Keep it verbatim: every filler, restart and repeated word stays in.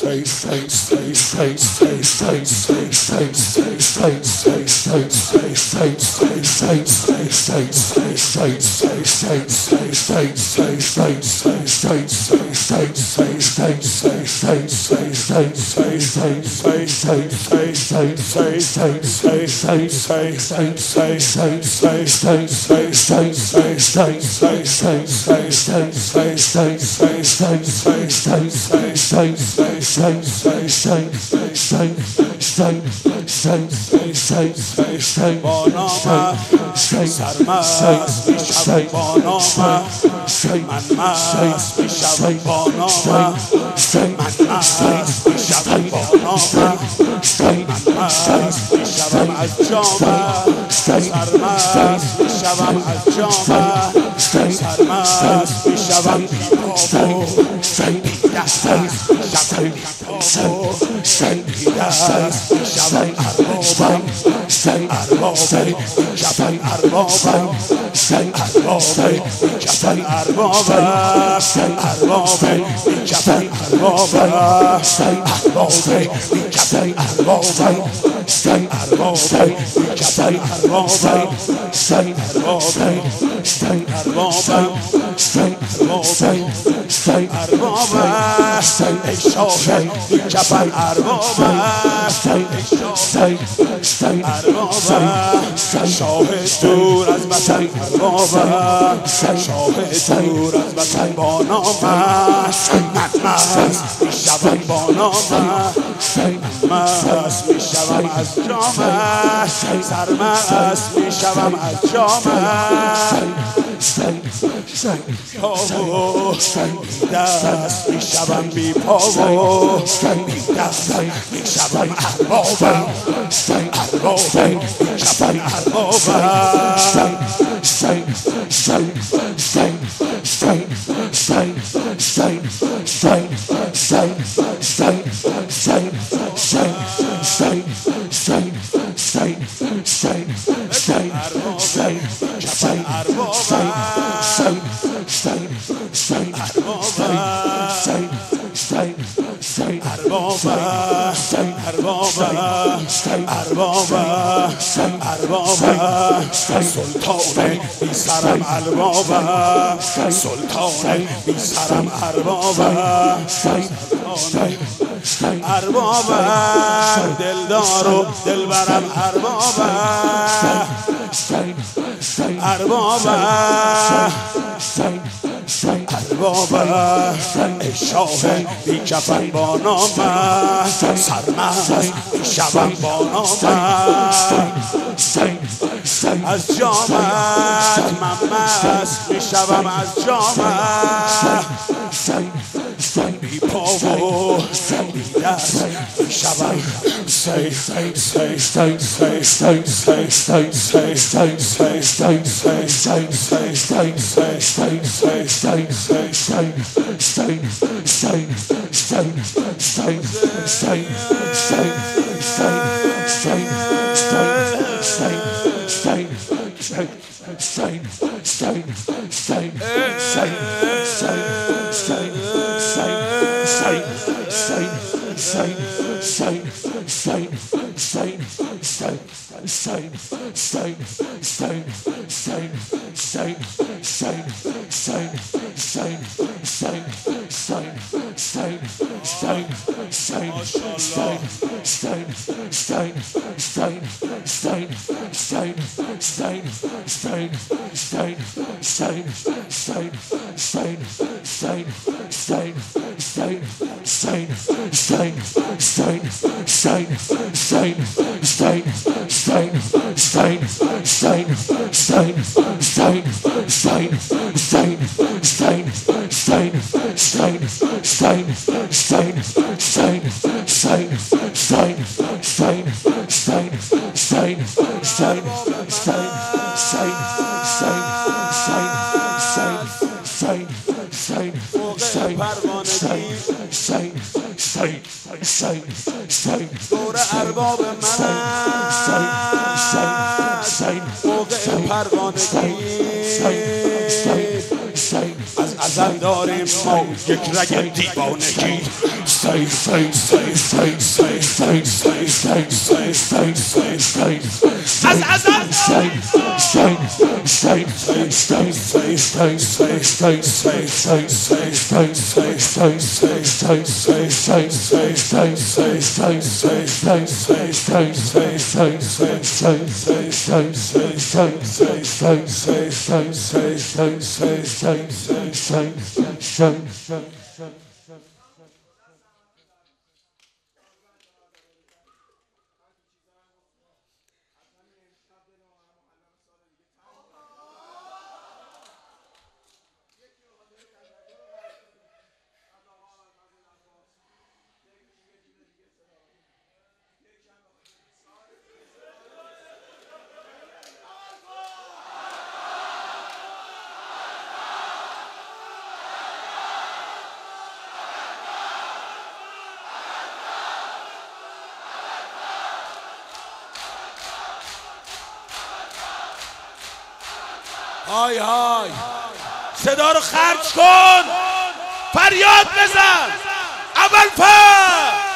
سلطان بی سرم اربابم سلطان بی سرم اربابم اربابم دلدار و دلبرم اربابم اربابم اربابم ای شاه بی کفن با نامم سرمست شبم با نامم از جامت من مست میشوم از جامت بی پا و بی دست میشوم سی سی سی سی سی سی سی سی سی سی سی دور ارباب من موقع پروانگی از ازل داریم ما یک رگ دیوانگی سی سی سی سی سی سی سی سی سی سی سی از از های های صدا رو خرج کن، فریاد بزن. اول پر